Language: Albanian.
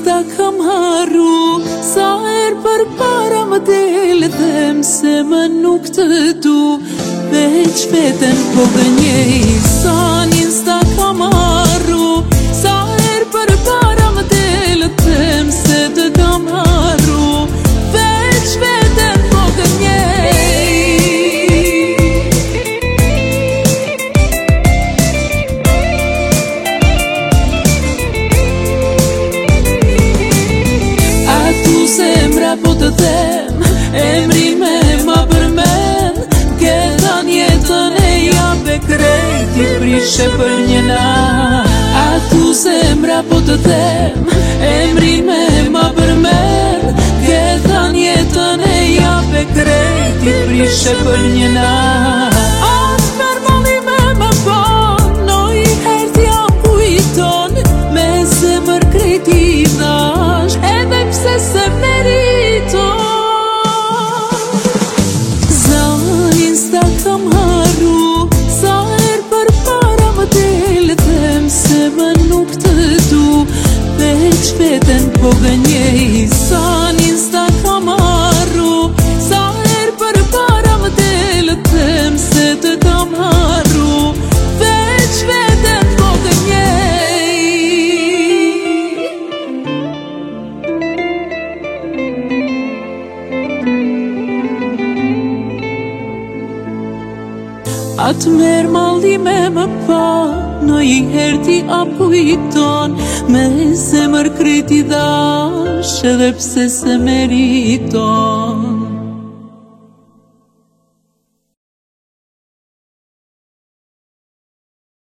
s'ta kam harru, sa për para më del them se më nuk të du, veç veten po gënjej. Sa s'ta kam harru, sa për para më del them se të kam harru, veç veten po gënjej. Zemra po të them, emrin me ma përmen, këtan jetën e jape krejti prishe për një natë. A tu zemra po të them, emrin me ma përmen, këtan jetën e jape krejti prishe për një natë. Atë normali me më bon, no i herti a kujton, me zemër krejti dash, edhe pse se meriton. Zanin s'ta kam harru, sa për para më del them se më nuk të du, veç veten po gënjej. Zanin s'ta kam harru, sa për para më del them se të kam harru, veç veten po gënjej. Atë merë malli me më pa, në i herti a kujton, me zemër krejti dash, edhe pse se meriton.